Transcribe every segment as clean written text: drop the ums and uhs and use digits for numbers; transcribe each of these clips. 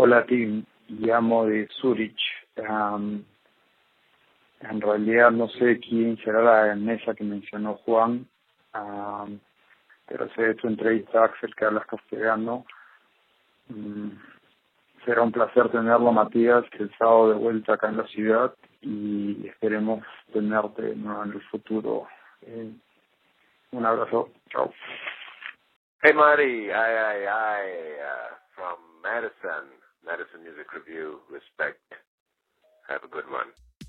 Hola, Tim. Llamo de Zurich. En realidad no sé quién será la mesa que mencionó Juan, pero sé de tu entrevista, Axel, que hablas castellano. Será un placer tenerlo, Matías, el sábado de vuelta acá en la ciudad, y esperemos tenerte en el futuro. Un abrazo. Chao. Hey, Marty. From Madison Music Review. Respect. Have a good one.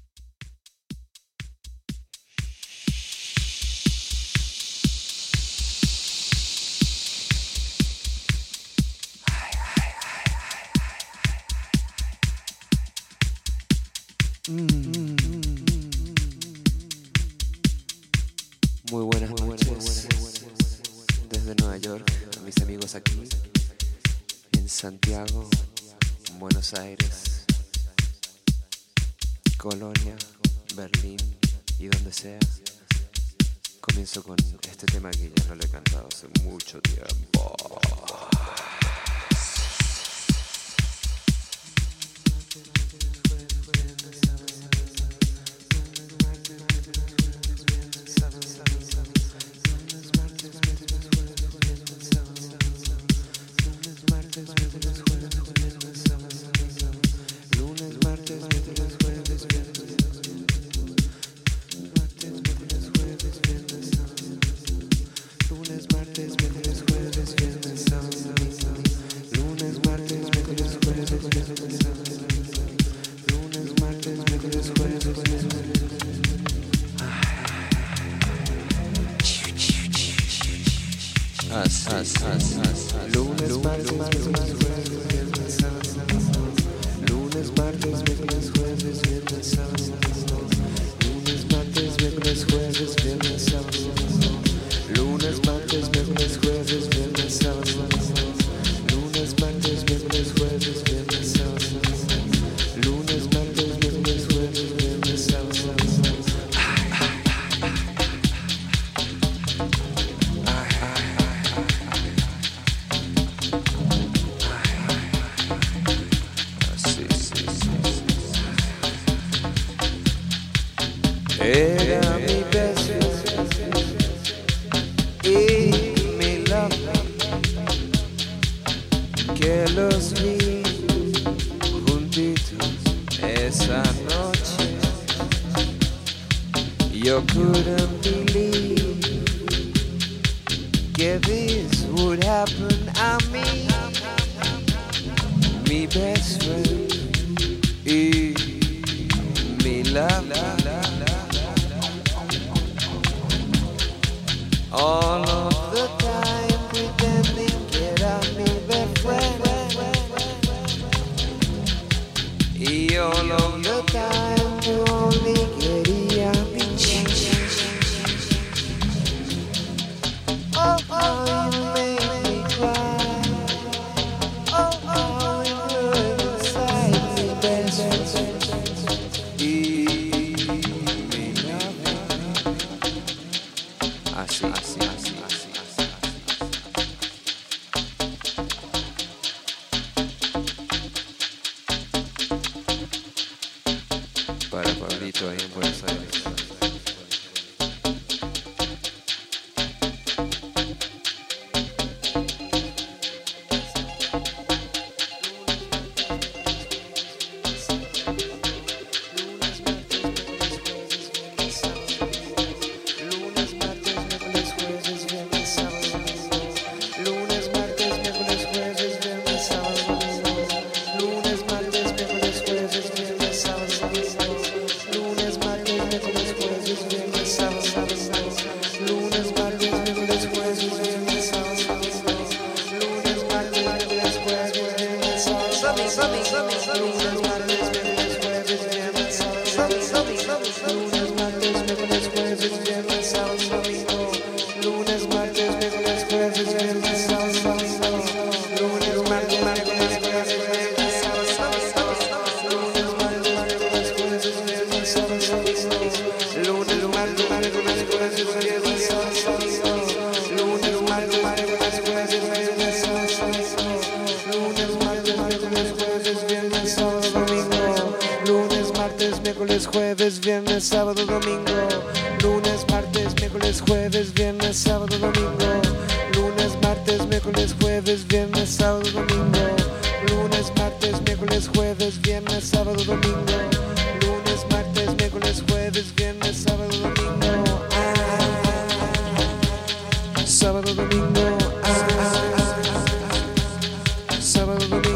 Muy buenas noches desde Nueva York, a mis amigos aquí en Santiago, Buenos Aires, Colonia, Berlín y donde sea. Comienzo con este tema que ya no lo he cantado hace mucho tiempo. Era mi beso y mi love, que los vi juntitos esa noche. Yo couldn't believe que this would happen a me, mi best friend y mi love. All of the time pretending que era mi best friend, y all of the time you only quería mi chica. Oh, oh, you make me cry. Oh, oh, you hurt inside me, best friend y mi love. Así. Para Pablito ahí en Buenos Aires. Lunes, martes, miércoles, jueves, jueves, viernes, sábado, domingo. Lunes, martes, miércoles, jueves, viernes, sábado, domingo. Lunes, martes, miércoles, jueves, viernes, sábado, domingo. Lunes, martes, miércoles, jueves, viernes, sábado, domingo. Lunes, martes, miércoles, jueves, viernes, sábado, domingo. Lunes, martes, miércoles, jueves, viernes, sábado, domingo. Sábado, domingo. Sábado, domingo.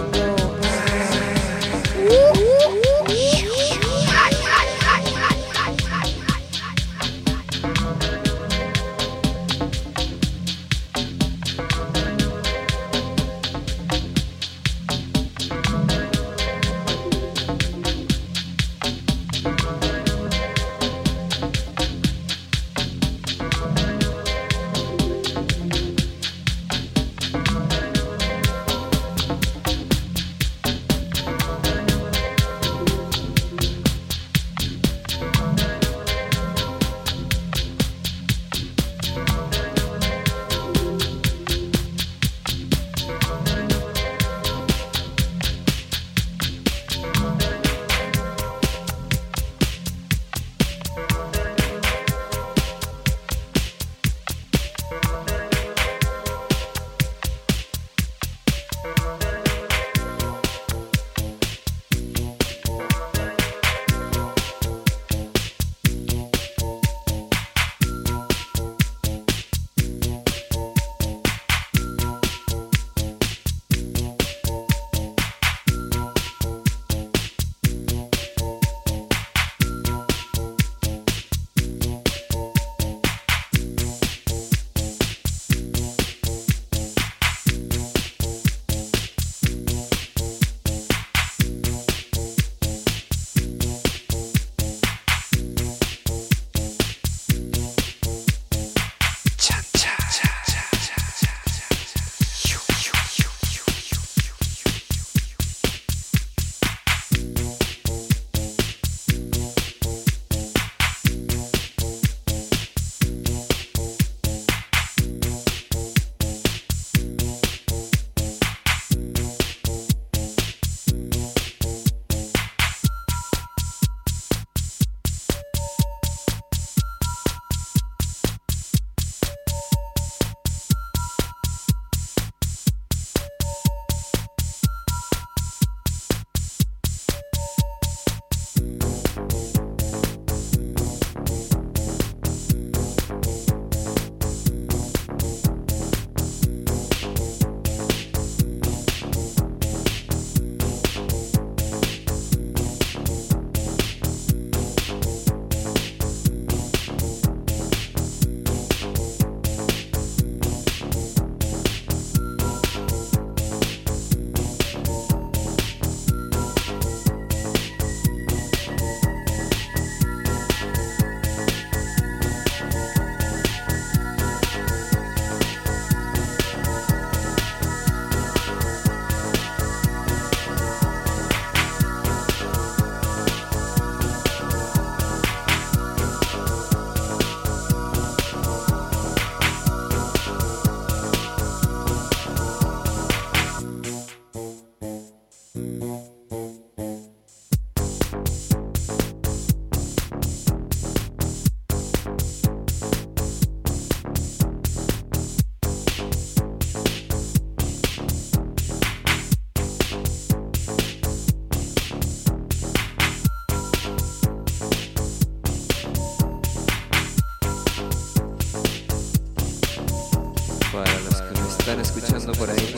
Están escuchando por ahí.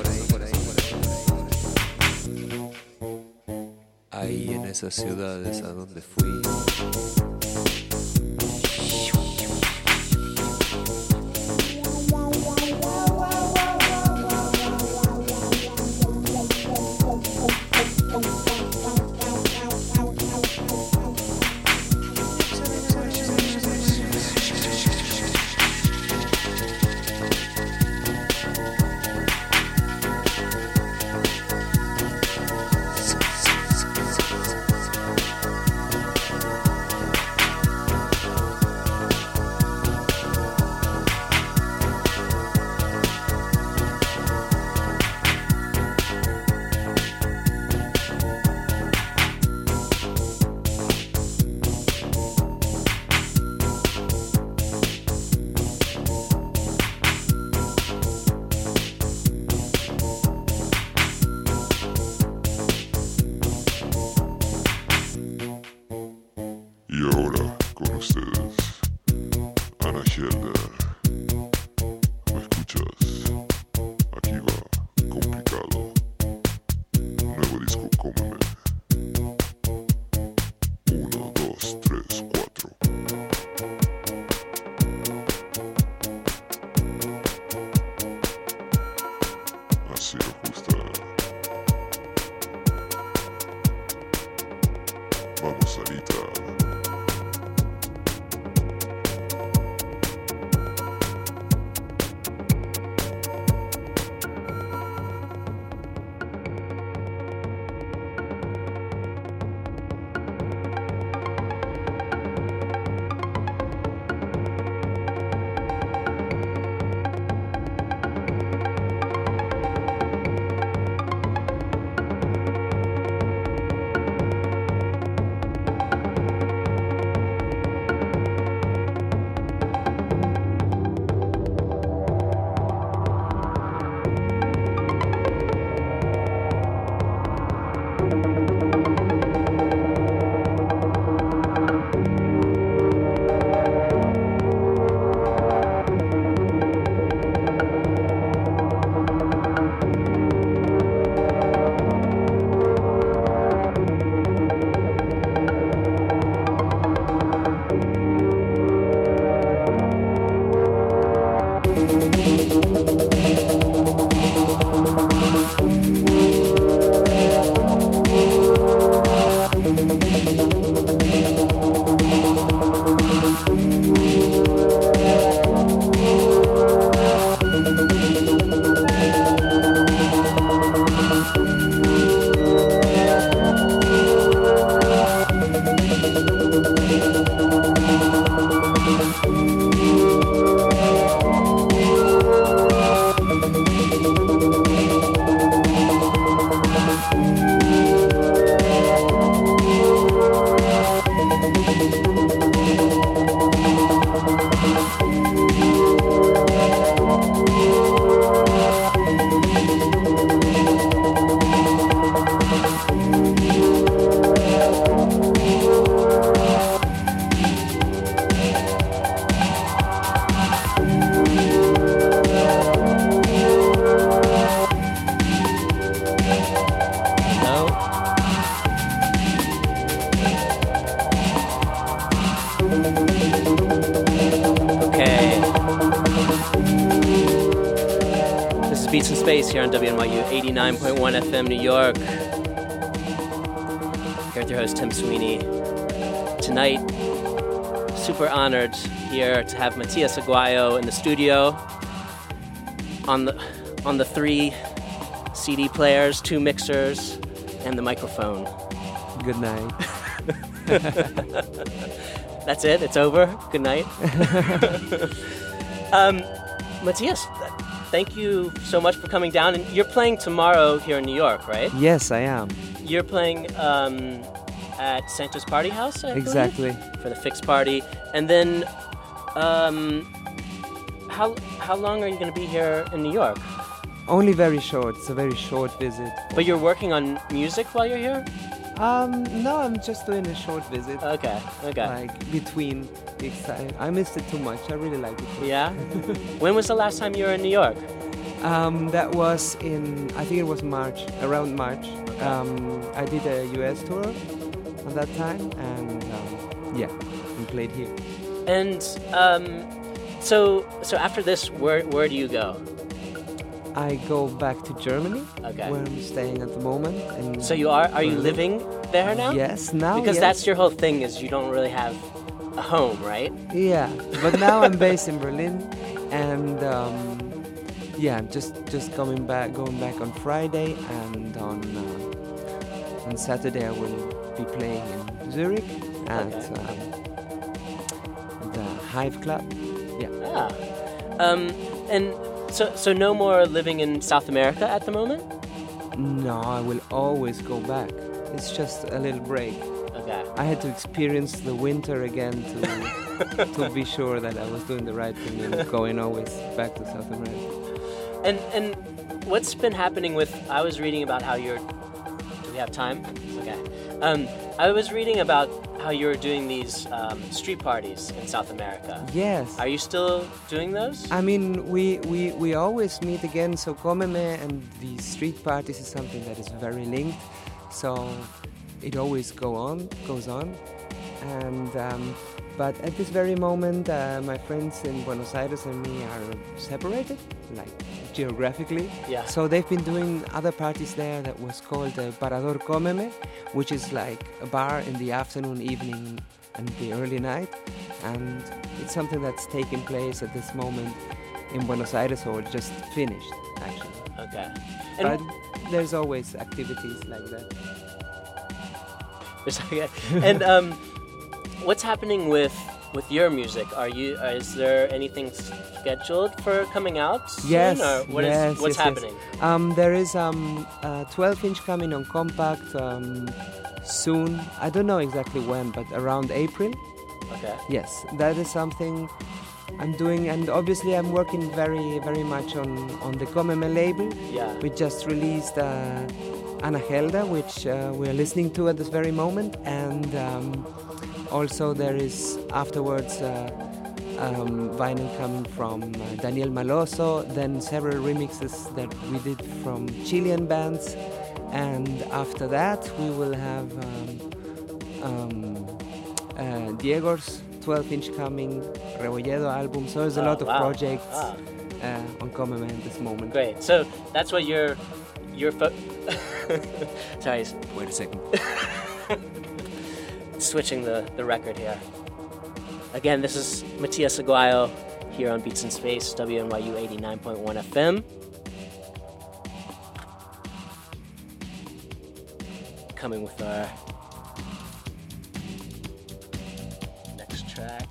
Ahí en esas ciudades a donde fui. Cómeme. 1, 2, 3, 4. Así nos gusta. Vamos, Sarita. Beats in Space here on WNYU 89.1 FM New York. Here with your host Tim Sweeney. Tonight, super honored here to have Matias Aguayo in the studio on the 3 CD players, 2 mixers, and the microphone. Good night. That's it? It's over? Good night? Matias, thank you so much for coming down. And you're playing tomorrow here in New York, right? Yes, I am. You're playing at Santa's Party House, I Exactly. believe, for the Fix Party. And then, how long are you going to be here in New York? Only very short. It's a very short visit. But you're working on music while you're here? No, I'm just doing a short visit. Okay. Like between gigs. I missed it too much. I really like it. Yeah? When was the last time you were in New York? That was in, I think it was March, around March. I did a US tour at that time, and we played here. And so after this, where do you go? I go back to Germany, Okay. where I'm staying at the moment. And So are you living there now? Yes, now. Because yes. that's your whole thing, is you don't really have a home, right? Yeah, but now I'm based in Berlin, and just going back on Friday, and on Saturday I will be playing in Zurich at the Hive Club. Yeah. And so no more living in South America at the moment? No, I will always go back. It's just a little break. Okay. I had to experience the winter again to be sure that I was doing the right thing and going always back to South America. And what's been happening with? I was reading about how you're. Do we have time? Okay. I was reading about how you're doing these street parties in South America. Yes. Are you still doing those? I mean, we always meet again, so Cómeme and the street parties is something that is very linked. so it always goes on. And but at this very moment, my friends in Buenos Aires and me are separated, like geographically. Yeah. So they've been doing other parties there that was called Parador Cómeme, which is like a bar in the afternoon, evening, and the early night. And it's something that's taking place at this moment in Buenos Aires, or just finished, actually. Okay. But there's always activities like that. And what's happening with your music? Is there anything scheduled for coming out soon? Yes. Or what's happening? Yes. There is a 12-inch coming on compact soon. I don't know exactly when, but around April. Okay. Yes, that is something I'm doing, and obviously I'm working very, very much on the Cómeme label. Yeah. We just released Ana Helda, which we're listening to at this very moment, and also there is afterwards vinyl coming from Daniel Maloso, then several remixes that we did from Chilean bands, and after that we will have Diego's 12-inch coming, Rebolledo album, so there's a lot of projects on Cómeme at this moment. Great, so that's what you're sorry. Wait a second. Switching the record here. Again, this is Matias Aguayo here on Beats in Space, WNYU 89.1 FM. Coming with our next track.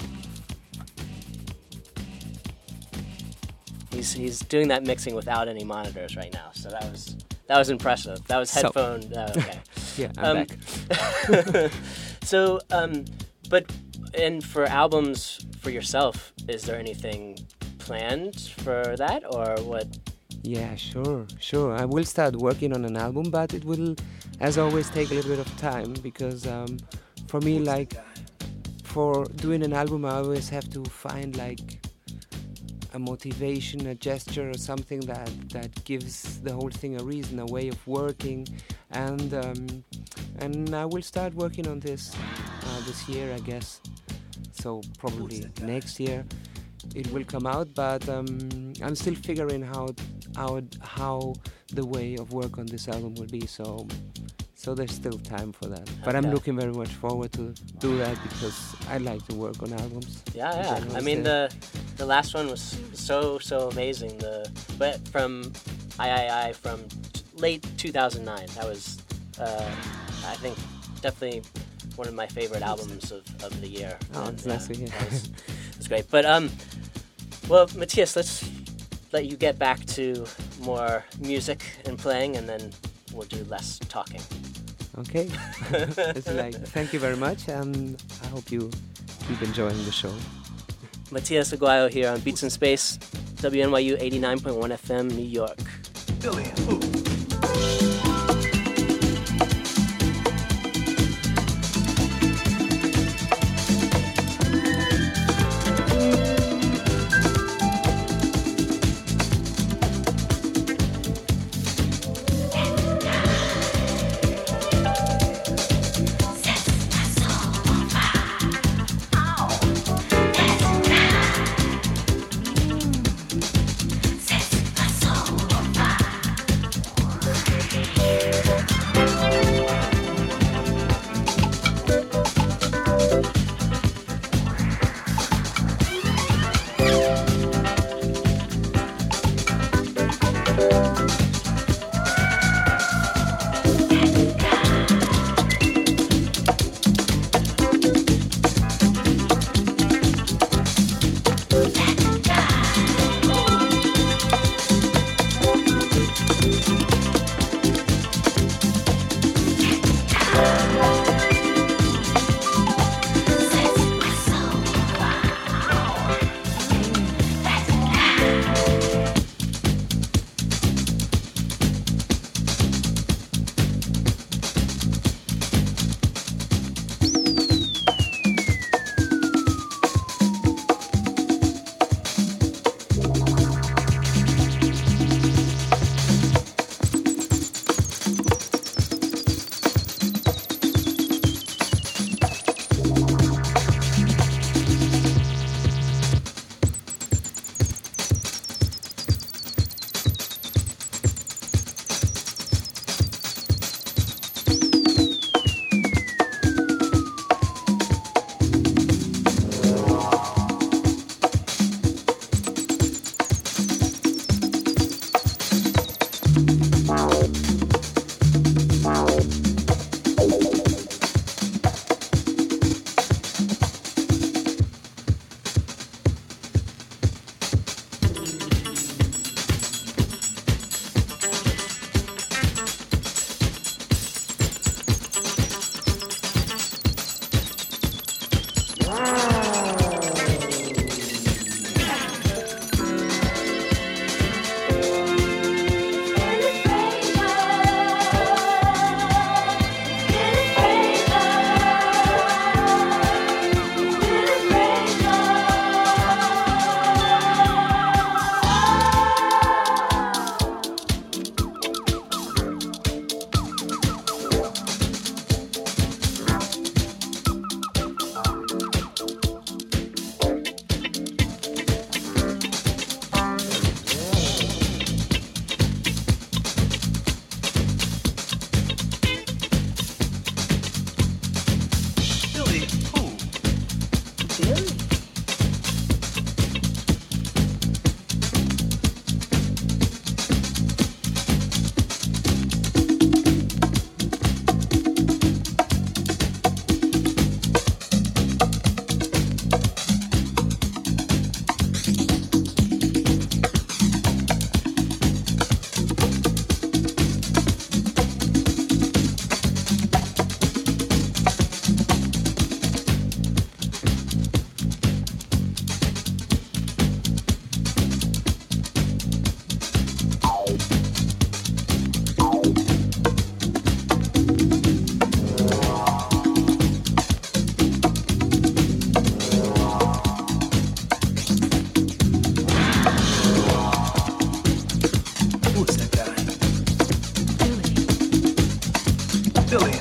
He's doing that mixing without any monitors right now, so that was impressive. That was headphone. Okay. Yeah, I'm back. So, and for albums for yourself, is there anything planned for that, or what? Yeah, sure. I will start working on an album, but it will, as always, take a little bit of time, because for me, like, for doing an album, I always have to find like a motivation, a gesture, or something that gives the whole thing a reason, a way of working, and I will start working on this this year, I guess. So probably next year it will come out, but I'm still figuring out how the way of work on this album will be. So there's still time for that. But I'm looking very much forward to do that, because I like to work on albums. Yeah. I mean, the last one was so amazing. But from III from late 2009, that was I think definitely one of my favorite albums of the year. Oh, it's nice to hear. It's great. But well, Matias, let's let you get back to more music and playing, and then we'll do less talking. Okay. It's like, thank you very much, and I hope you keep enjoying the show. Matias Aguayo here on Beats in Space, WNYU 89.1 FM, New York.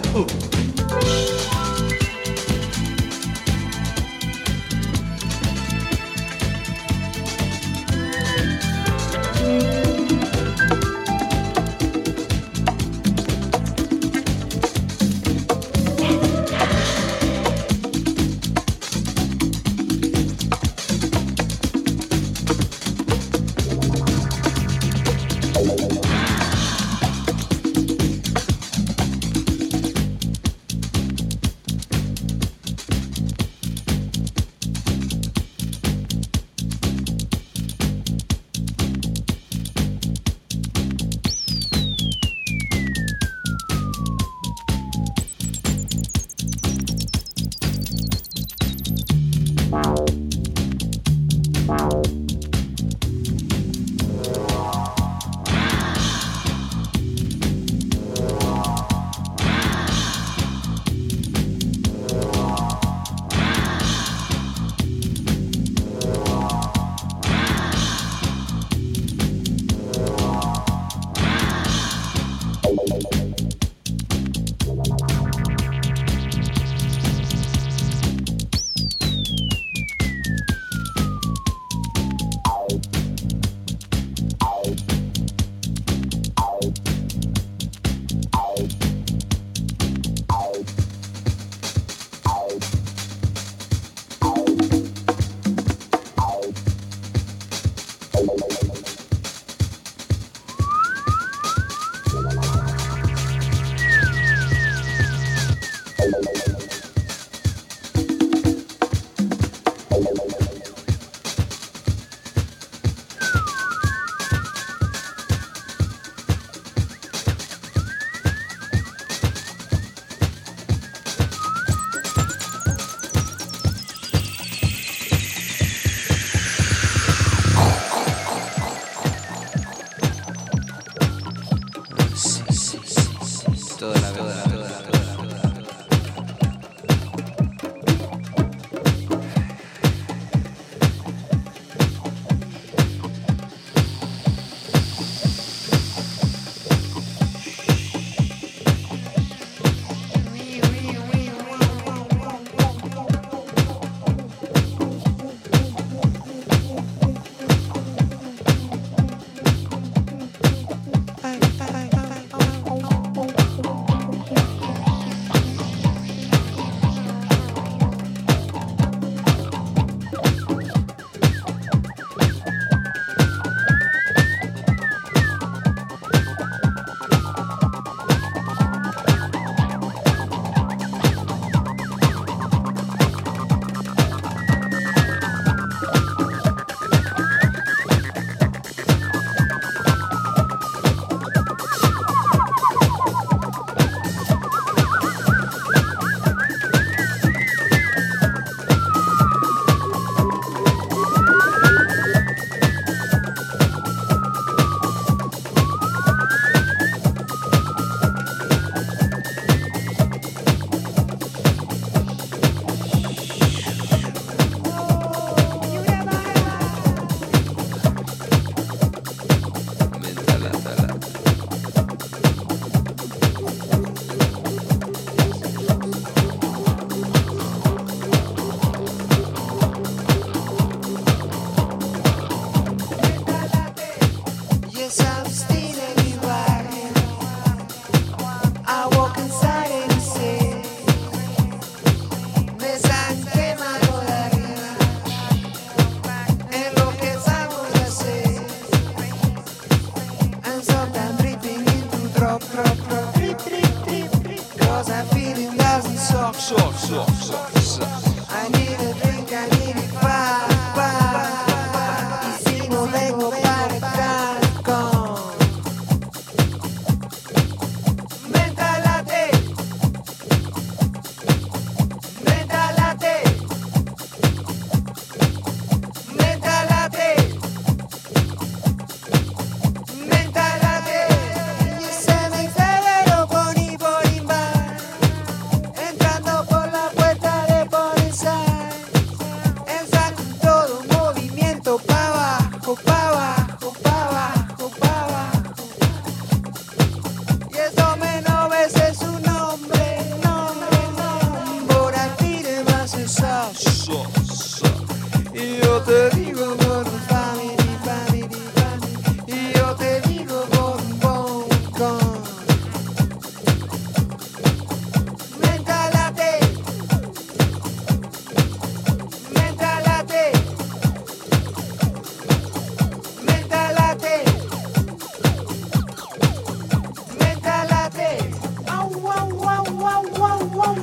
todo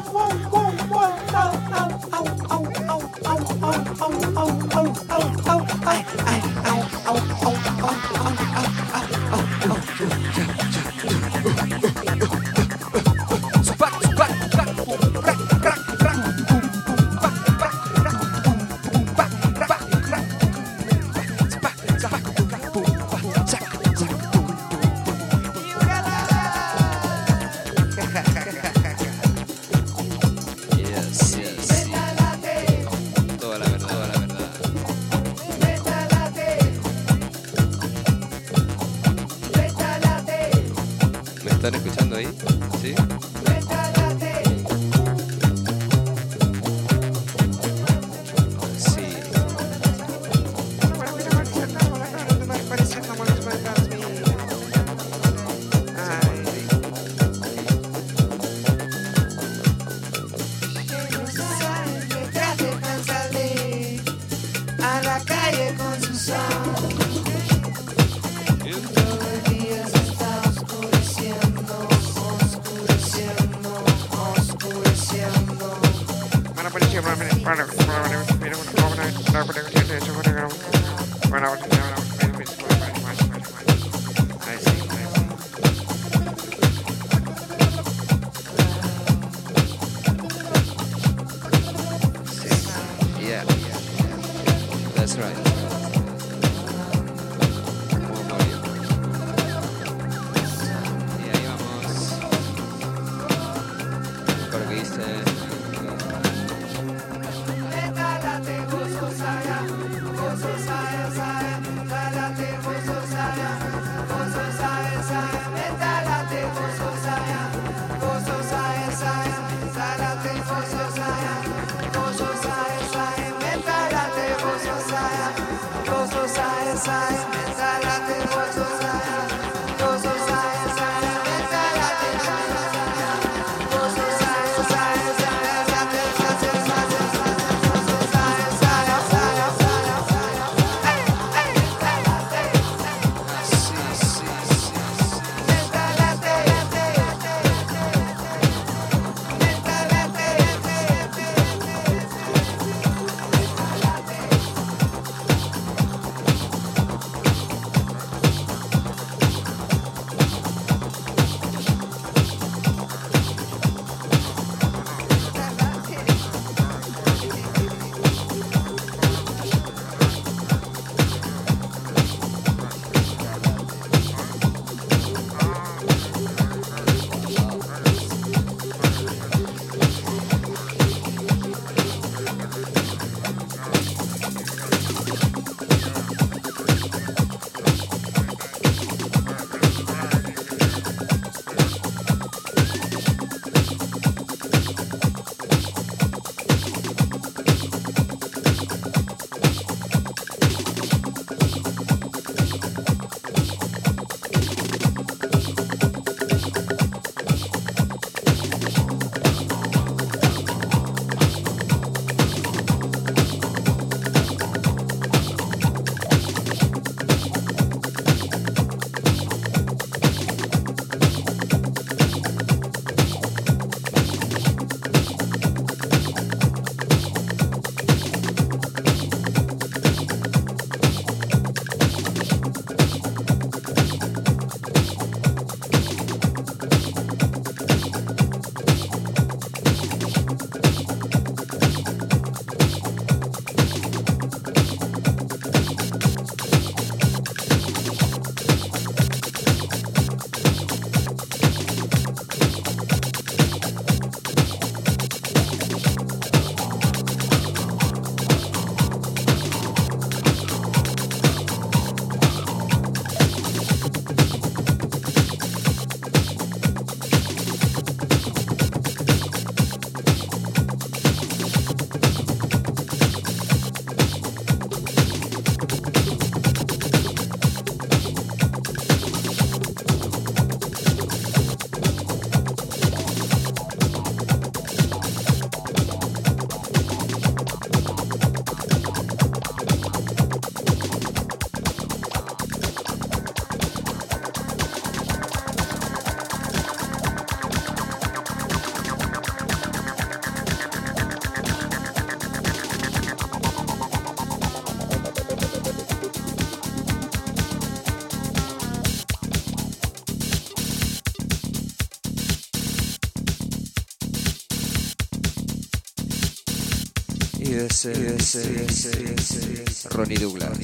Toda la verdad, toda la verdad. ¿Me están escuchando ahí? ¿Sí? Sí. A la calle con su sol. Todo el día se está oscureciendo, oscureciendo, oscureciendo. Ahí sí, ahí sí. Sí. Yeah. That's right. Muy bien. Y ahí vamos. Con lo que dice. Mentálate, vos sos allá. Ronnie Douglas.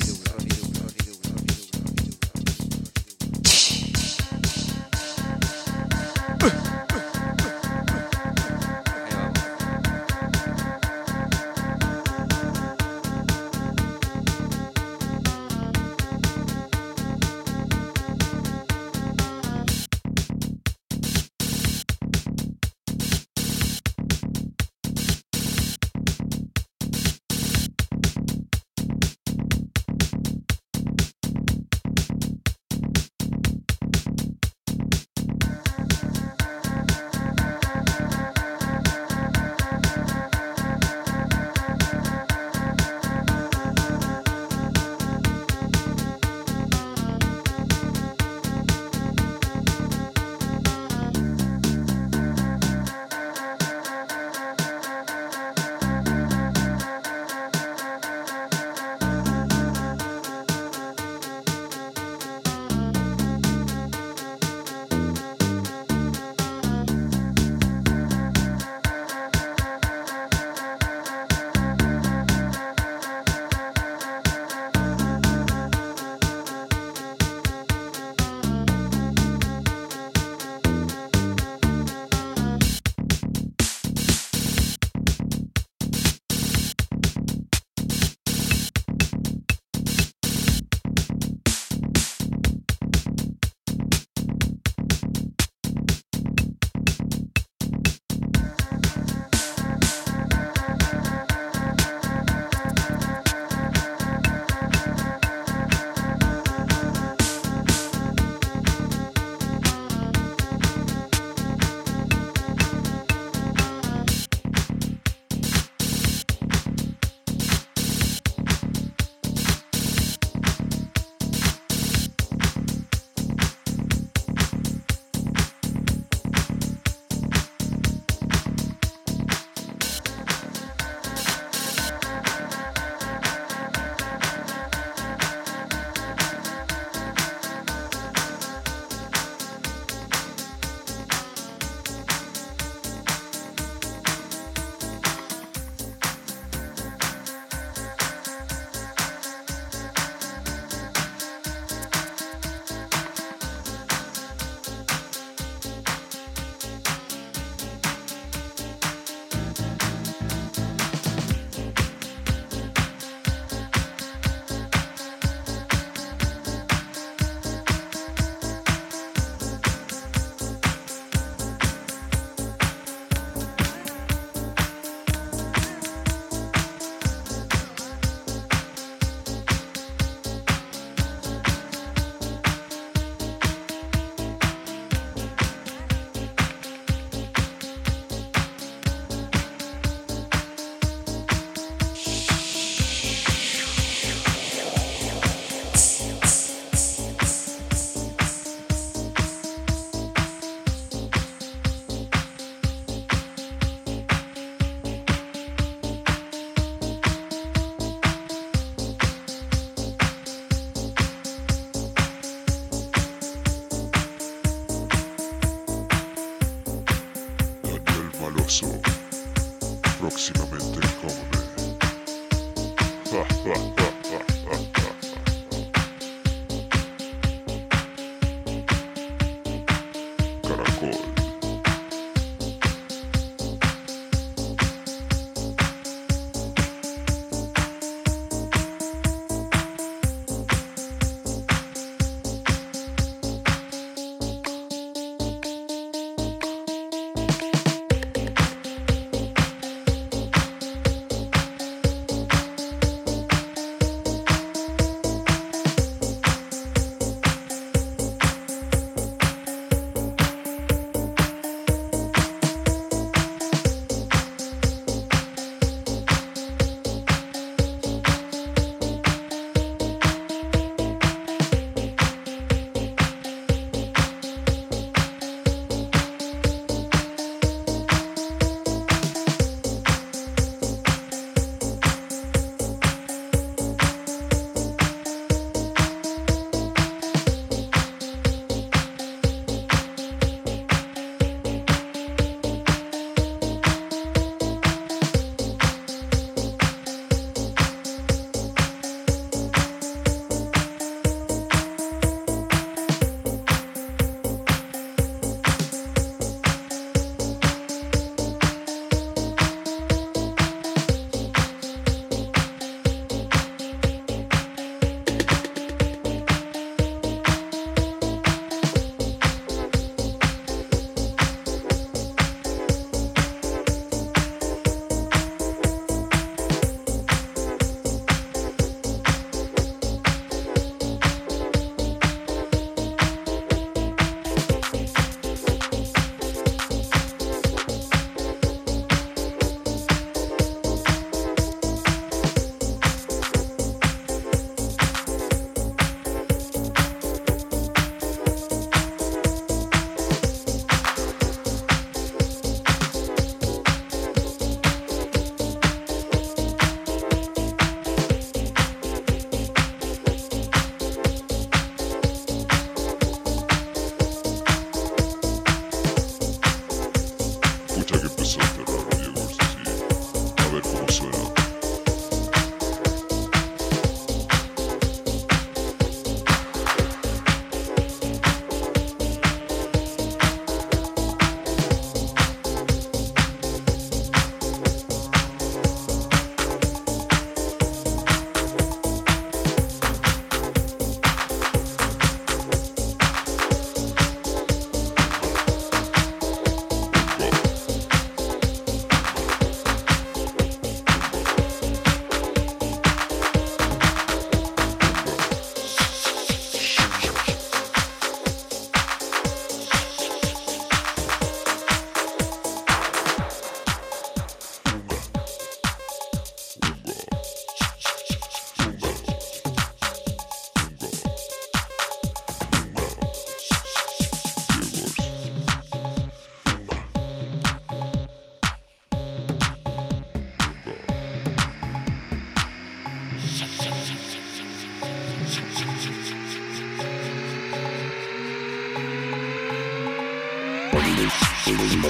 Próximamente en Comedy. Caracol.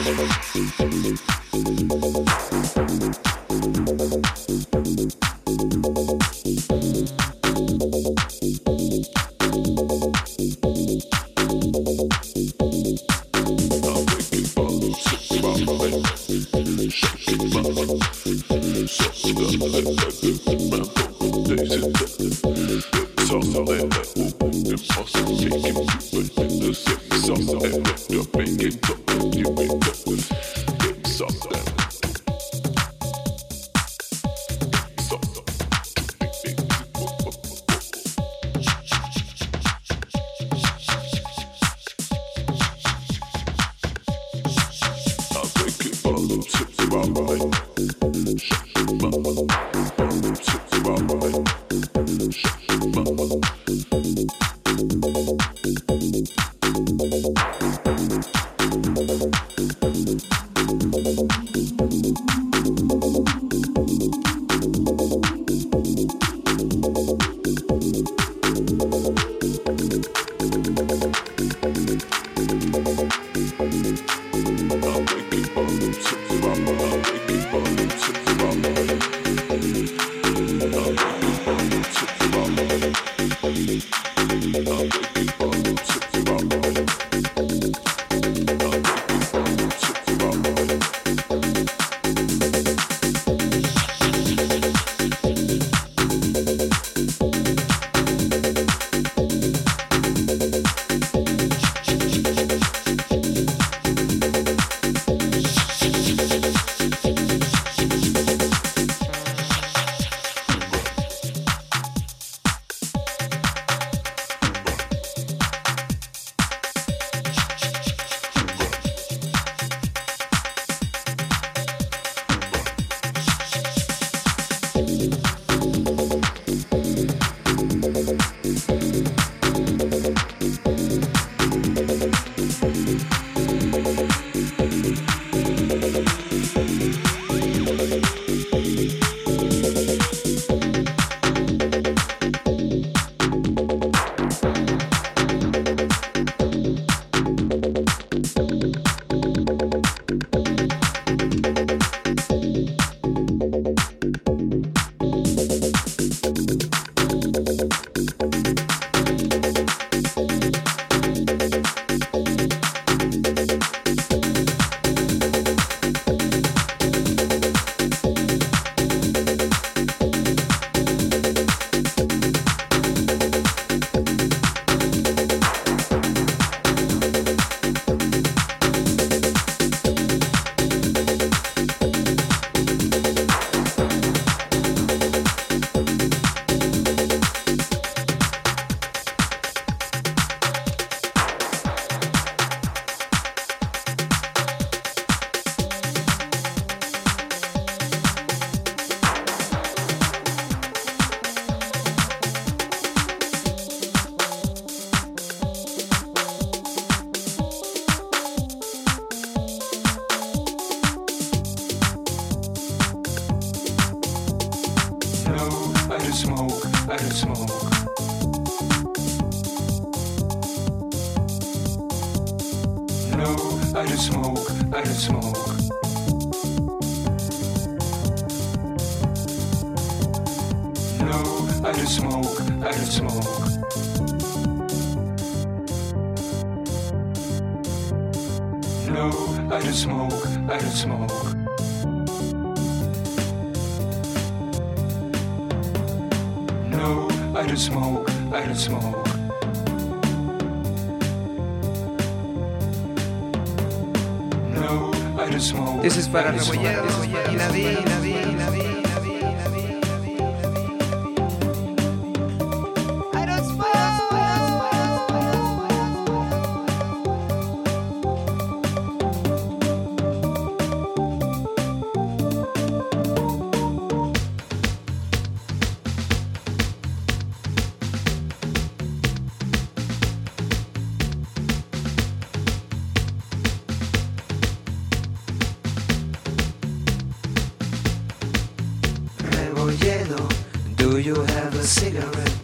This is para Rebolledos y Nadine. Do you have a cigarette?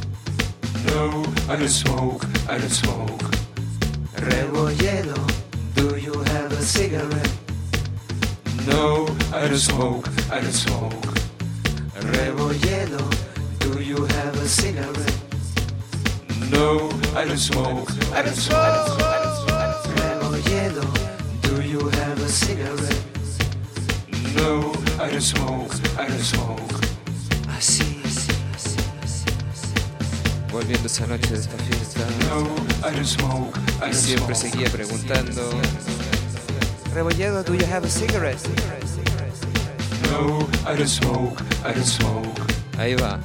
No, I don't smoke, I don't smoke. Rebolledo, Do you have a cigarette? No, I don't smoke, I don't smoke. Rebolledo, do you have a cigarette? No, I don't smoke, I don't smoke. Rebolledo, do you have a cigarette? No, I don't smoke, I don't smoke. Así, así, así, así, así. Volviendo esa noche de esta fiesta, No, I don't smoke, I y don't siempre smoke. seguía preguntando: Rebolledo, do you have a cigarette? No, I don't smoke, I don't smoke. Ahí va.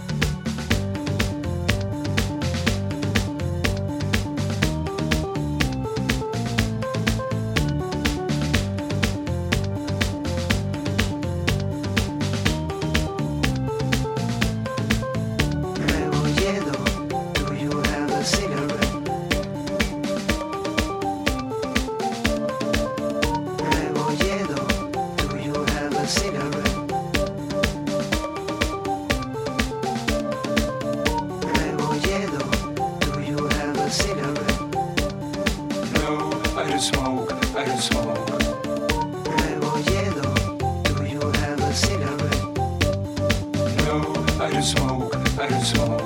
Rebolledo, do you have a cigarette? Rebolledo, do you have a cigarette? Rebolledo, do you have a cigarette? No, I don't smoke, I don't smoke. Rebolledo, do you have a cigarette? No, I don't smoke, I don't smoke.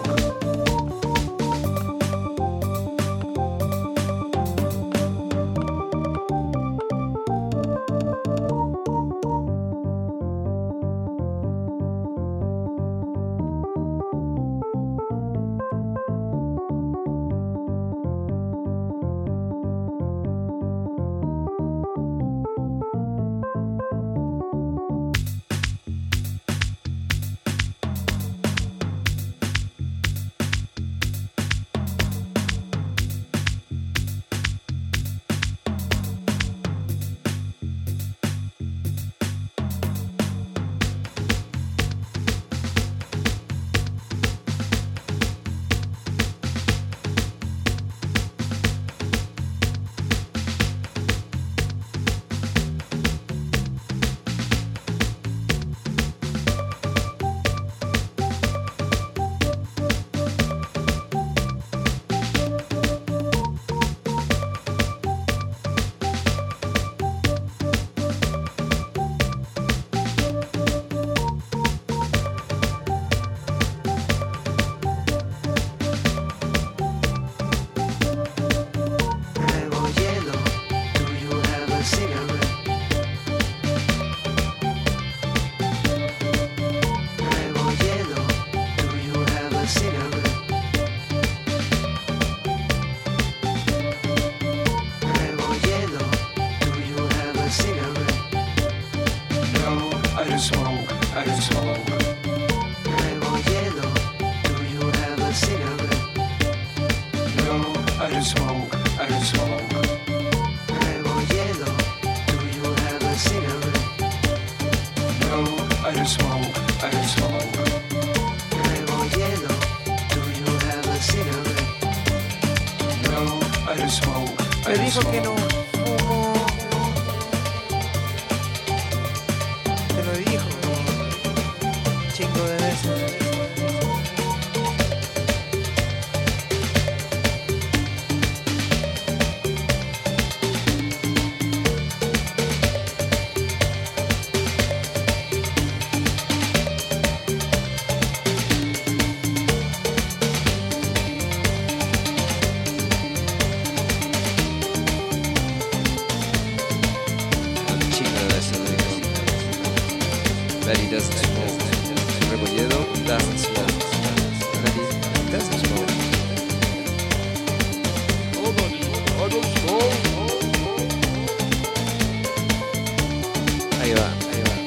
Rebolledo, do you have a cigarette? Rebolledo, do you have a cigarette? Rebolledo, do you have a cigarette? No, I don't smoke, I don't smoke. Rebolledo, do you have a cigarette? No, I don't smoke, I don't smoke. Rebolledo, do you have a cigarette? No, I don't smoke, I don't smoke. Rebolledo, do you have a cigarette? No, I don't smoke, I Me don't dijo que no smoke. fumo. Te lo dijo. Chingo de veces. Un chingo de veces lo dijo. Betty doesn't smoke. Rebolledo doesn't smoke. Betty doesn't smoke. Ahí va, ahí va.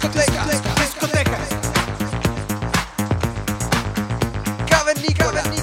discoteca, discoteca. Cavernícola,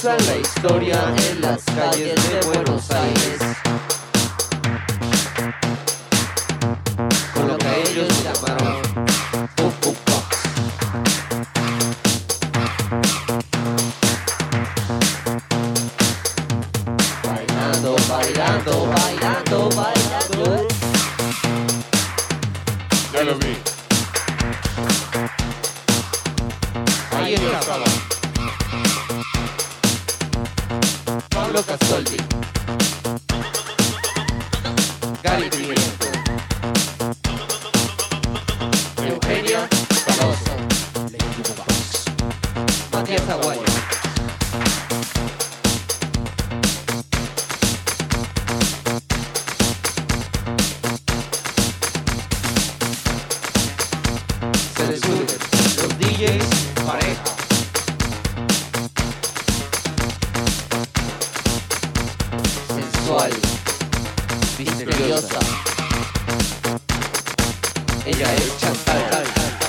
usa la historia en las calles de Buenos Aires. Con lo que ellos llamaron Pop. Bailando, bailando, bailando, bailando. Ya lo vi. Ahí estaba Pablo Casoldi, Gary Pimiento, Eugenia Paloso, Matías Aguayo, se les suben los DJs pareja. Sensual, misteriosa. Ella es Chantal.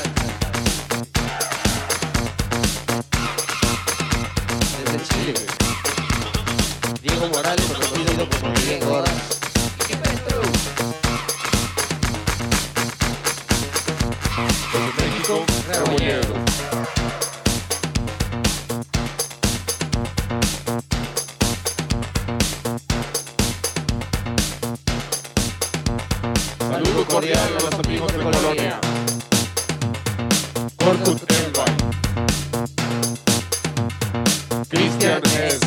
Desde Chile. Diego Morales, conocido como Miguel Gordas. Desde México, Rebolledo. Saludo cordial a los amigos de Colonia. Corpus Elvay. Christian S.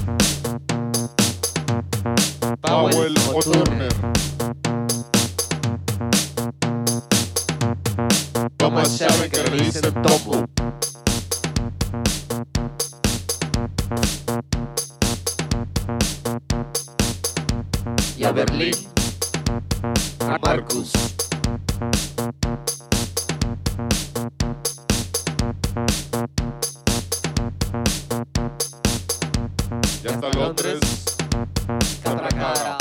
Powell O'Turner. Thomas Chávez, que le dicen Topo. Y a Berlín, a Marcus. Y hasta Londres. Catracara.